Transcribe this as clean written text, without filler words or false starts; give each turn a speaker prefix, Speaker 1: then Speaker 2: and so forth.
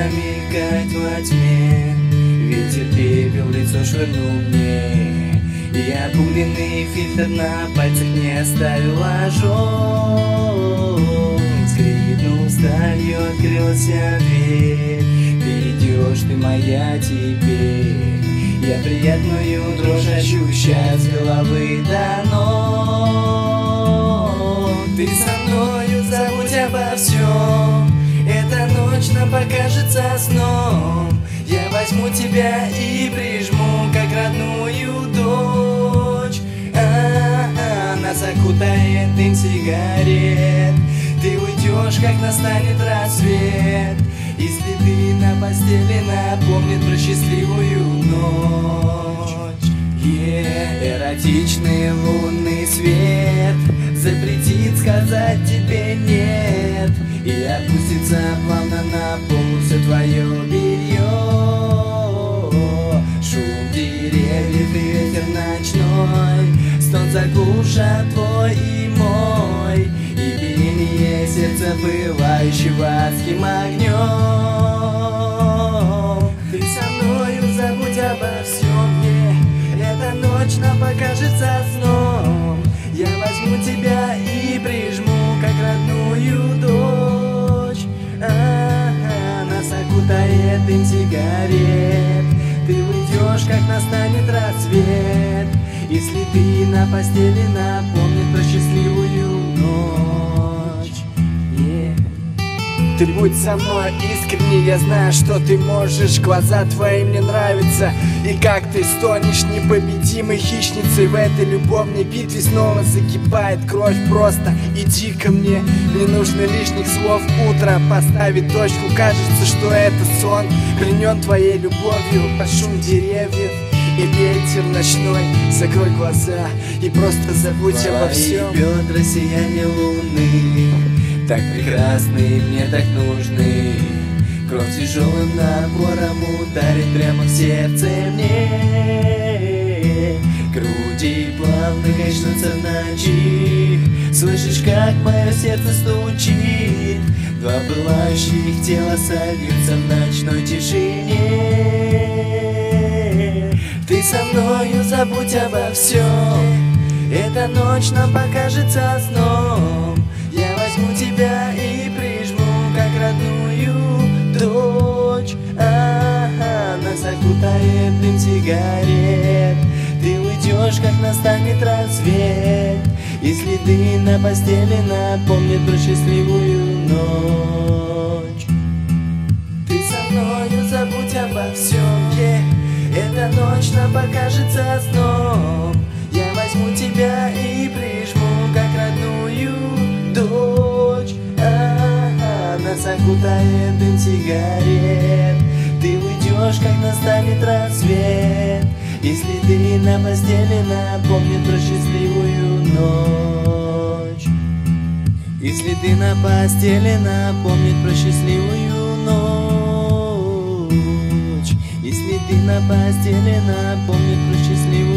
Speaker 1: мелькать во тьме. Ветер пепел лицо швырнул мне, и обугленный фильтр на пальцах не оставил ожог. Скрипнул сталью, открылся дверь. Ты идешь, ты моя теперь. Я приятную дрожь ощущаю с головы до ног. Ты со мною, забудь обо всем. Эта ночь нам покажется сном. Я возьму тебя и прижму, как родную дочь. Нас окутает дым сигарет. Ты уйдешь, как настанет рассвет, и следы на постели напомнят про счастливую ночь. Эротичный лунный свет запретит сказать тебе нет, и опустится плавно на пол все твое белье. Шум деревьев и ветер ночной, стон заглушат твой и мой, и биение сердца, пылающего адским огнем. Ты со мною, забудь обо всем, эта ночь нам покажется сном. Я возьму тебя и прижму, как родную дочь. Нас окутает дым сигарет. Ты уйдешь, как настанет рассвет, и следы на постели напомнят про счастливую ночь. Ты будь со мной искренне, я знаю, что ты можешь. Глаза твои мне нравятся, и как ты стонешь непобедимой хищницей. В этой любовной битве снова закипает кровь. Просто иди ко мне, не нужно лишних слов. Утро поставит точку, кажется, что это сон. Пленен твоей любовью под шум деревьев и ветер ночной. Закрой глаза и просто забудь обо всем.
Speaker 2: Бедра сияние луны, так прекрасны и мне так нужны. Кровь тяжелым напором ударит прямо в сердце мне. Груди плавно качнутся в ночи. Слышишь, как мое сердце стучит? Два пылающих тела сольются в ночной тишине. Ты со мною, забудь обо всем. Эта ночь нам покажется сном. Я возьму тебя и прижму, как родную дочь. Нас окутает дым сигарет. Ты уйдешь, как настанет рассвет, и следы на постели напомнят про счастливую ночь. Ты со мною, забудь обо всем, эта ночь нам покажется сном. Я возьму тебя и прижму, как родную дочь. Нас окутает дым сигарет. Ты уйдешь, как настанет рассвет, и следы на постели напомнят про счастливую ночь. И следы на постели напомнят про счастливую ночь. И следы на постели напомнят про счастливую ночь.